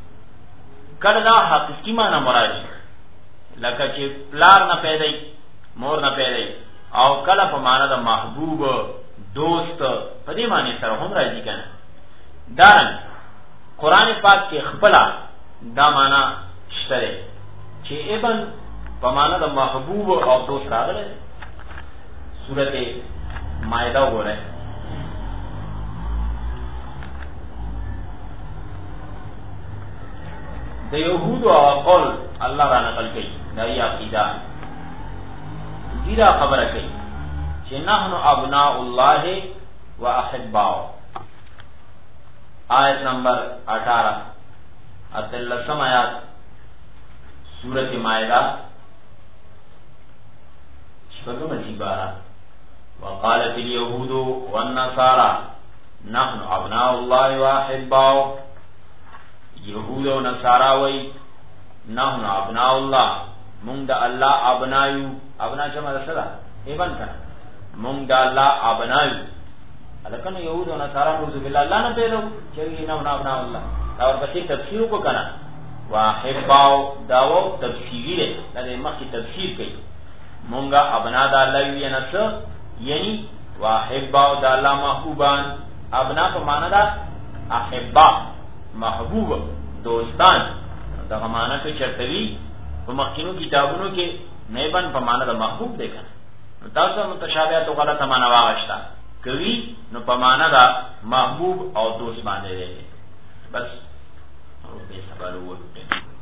کله دا حقیقی معنی مراد لکه چې پلار نه پیدا مور نه پیدا او کله په معنا د محبوب دوست په دې معنی سره هم راځي کنه. دارن قران پاک کې خپل دا معنا شته چې ابن په معنا د محبوب او دوست راغله. سورته مائده وګورئ د یهود او قول الله را نقل کوي دا یې عقیده دیره خبره کوي چې نحنو ابناء الله واحباؤه. آیت نمبر اٹھارہ اتلسم آیات سورۃ مائدہ شپږم سپارہ. وقالت اليهود والنصارى نحن ابناء الله واحباؤه. یهود او نصارا وای نحن ابناء الله مونږ د الله ابنایو. ابنا چې معنی سره ایبن کړه مونږ د الله ابنایو. الکه یهود او نصارا نعوذ بالله الله نه پیدا چې نه ابناء الله. دا ورپسې تفسیر کو کنه واحباو داو تفسیری ده دا مخکې تفسیر کوي مونږه ابنا د الله یې نه څه یعنی واحباو د الله محبوبان. ابنا په معنا دا احبا محبوب دوستان دغه معنا کې چرتوي په مخکینو کتابونو کې نیبن په معنا د محبوب دی کنه. نو تاسو متشابهات غلطه معنا واغشتا کوي نو په معنا دا محبوب او دوست باندې دی بس او به سبا وروته